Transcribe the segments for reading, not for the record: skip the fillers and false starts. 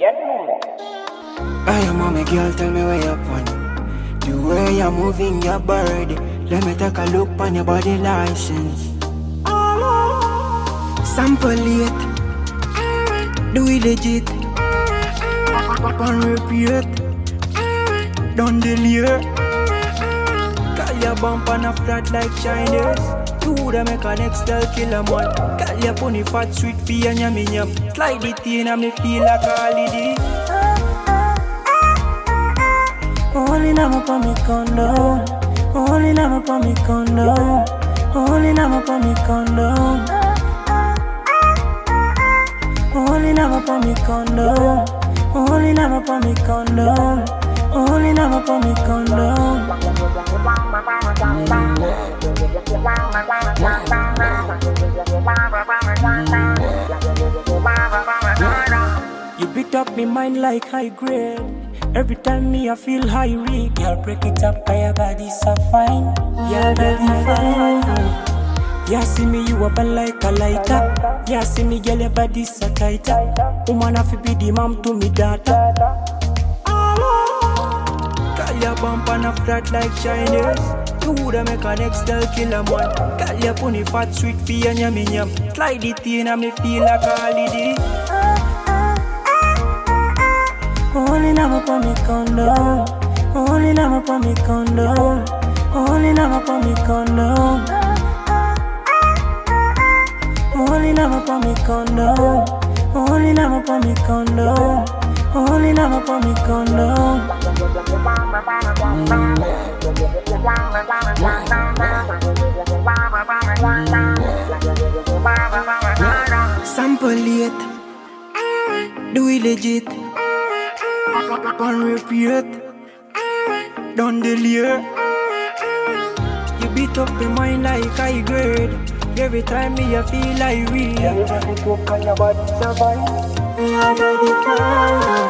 Hey, mommy girl, tell me where you're on. The way you're moving your body, let me take a look on your body license. Sample it, do it legit. On repeat, don't delay. Call your bump and a flat like Chinese. You da make a next style killer man. Call your pony fat sweet pea and yummy yum. Slide it in and me feel like a holiday. Only now for me condo. Only now for me condo. Only now for me condo. Only now for me condo. Only now for me condo. Only now for me condo. You beat up me mind like high grade. Every time me I feel high rate. Girl, break it up, cause your body so fine. Your body fine. Yeah, see me, you up like a lighter. Yeah, see me, girl, your body so tighter. Woman have to be the mom to me daughter. Call your bump and a flat like Chinese. You da make a next style killer man. Call your pony fat sweet pea and yummy yum. Slide it in and me feel like a holiday. Only now for me condo. Only now for me condo. Only now for me condo. Only now for me condo. Only now for me condo. Only now for me condo. Sample it, do it legit. On repeat, don't delay. You beat up the mind like high grade. Every time me I feel like real. Your body cook and your body survive. Your body fine.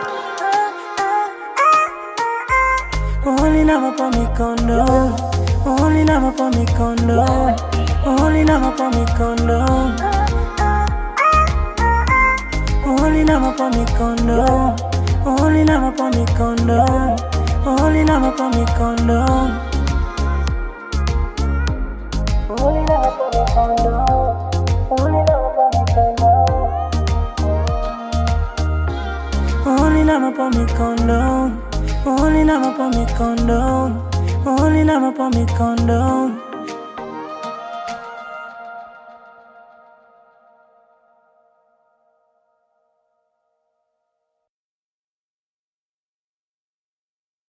Only now for me condo. Only now for me condo. Only now for me condo. Only now for me condo. Only now for me condo. Only now for me condo. Only now for me condo. Only now for me condo. Only now for me condo. Only now for me condo. Only now for me condo.